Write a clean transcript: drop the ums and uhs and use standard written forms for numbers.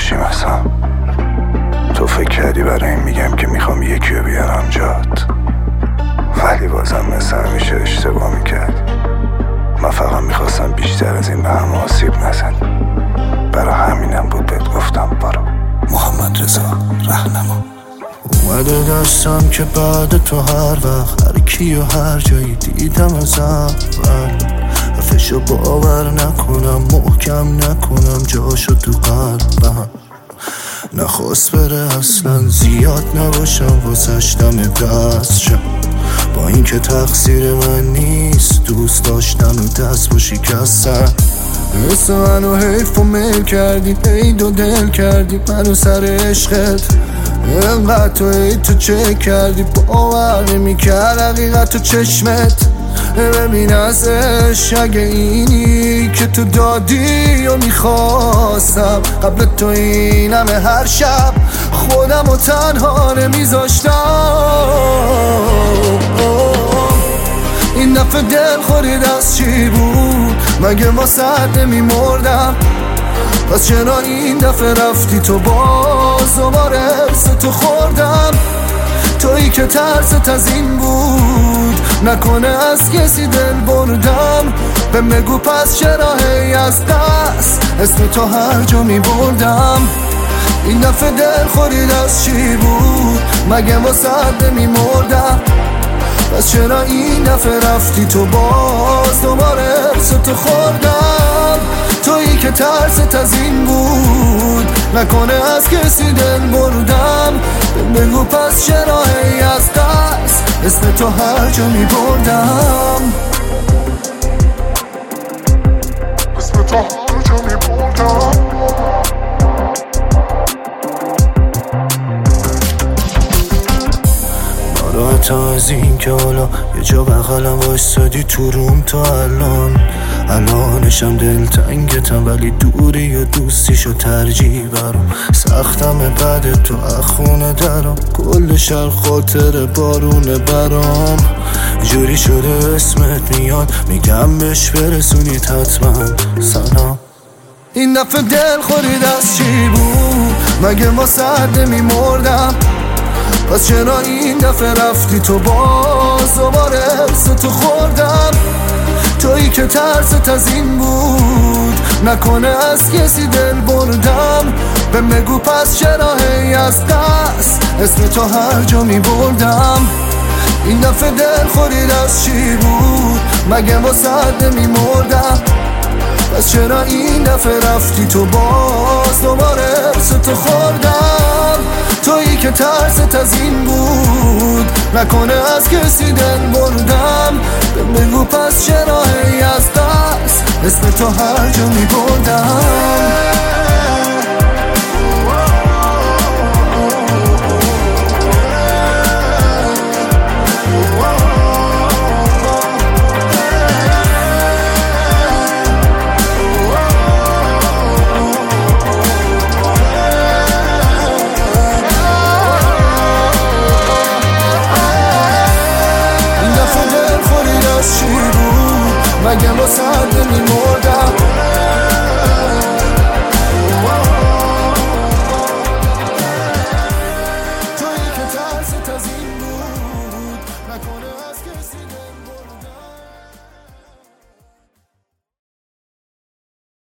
باشیم اصلا. تو فکر کردی برای این میگم که میخوام یکی رو بیارم جات، ولی بازم مثل همیشه اشتباه میکردی. من فقط میخواستم بیشتر از این به هم آسیب نزنی، برای همینم بود بهت گفتم برو. محمد رضا راهنما. اومده دستم که بعد تو هر وقت هر کی و هر جایی دیدم از اول حرفشو باور نکنم، محکم نکنم جاشو تو قلبم. نخواست بره اصلا زیاد نباشم واسش دم دست شم، با این که تقصیر من نیست دوست داشتن و دست با شکستن. مثل منو حیف و میل کردی، عید و دل کردی منو سر عشقت. انقدر تو عید تو چه کردی، باور نمی‌کرد حقیقت تو چشمت. ببین ازش اگه اینی که تو دادی و میخواستم، قبل تو این همه هر شب خودم و تنها نمیذاشتم. این دفعه دل خورید از چی بود، مگه واسه نمیمردم؟ پس چرا این دفعه رفتی تو باز دوباره ارس تو خوردم؟ تویی که ترست از این بود نکنه از کسی دل بردم. به مگو پس چرا هی از دست اسم تو هر جا می بردم؟ این دفعه دل خورید از چی بود، مگه واسه نمی مردم؟ پس چرا این دفعه رفتی تو باز دوباره ارس تو خوردم؟ تویی که ترست از این بود نکنه از کسی دل بردم. بگو پس چرا هی از دست اسم تو هر جا می بردم؟ اسم تو هر جا می بردم. ناراحت از این که حالا یه جا بغلم وایستادی تو روم تا الانشم دلتنگتم، ولی دوری و دوستیشو ترجیح برام. سختم بعد تو اخونه درام، کل شهر خاطر بارونه برام. جوری شده اسمت میاد میگم بهش برسونید حتما سلام. این دفعه دل خورید از چی بود، مگه واسه نمیمردم؟ پس چرا این دفعه رفتی تو باز دوباره ارس تو خوردم؟ تویی که ترست از این بود نکنه از کسی دل بردم. به مگو پس چرا هی از دست اسم تو هر جا می بردم؟ این دفعه دل خورید از چی بود، مگه واسه نمی مردم؟ پس چرا این دفعه رفتی تو باز دوباره ارس تو خوردم؟ تویی که ترست از این بود نکنه از کسی دل بردم. بگو پس چرا هی از دست اسم تو هر جا می بردم؟ مگه واسه نمیمردم؟